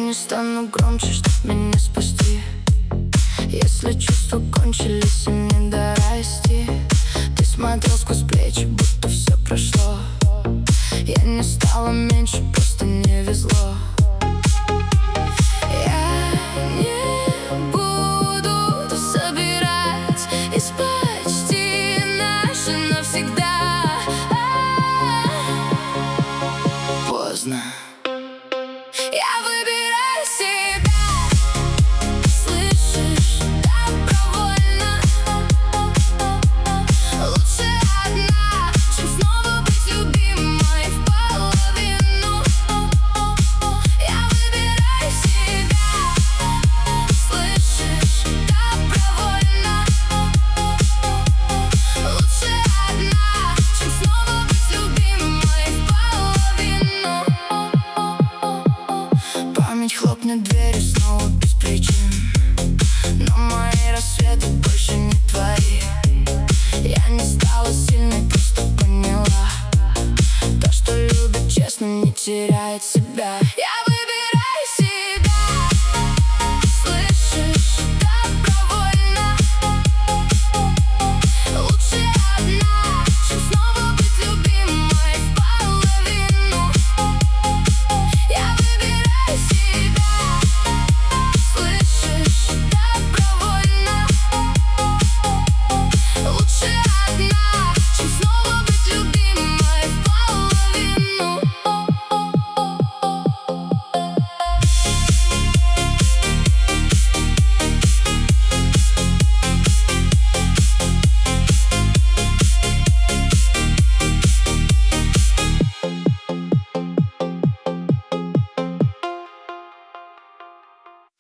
не стану громче, чтоб меня спасти. Если чувства кончились и не дорасти. Ты смотрел сквозь плечи, будто все прошло. Я не стала меньше, просто не везло. Я не буду собирать из почти наше навсегда. Поздно. Я выбираю себя, слышишь, добровольно. Лучше одна, чем снова быть любимой в половину. Я выбираю себя, слышишь, добровольно. Лучше одна, чем снова быть любимой в половину. Память хлопнет дверью снова без причин, но мои рассветы больше не твои. Я не стала сильной, просто поняла: то, что любит честно, не теряет себя. Я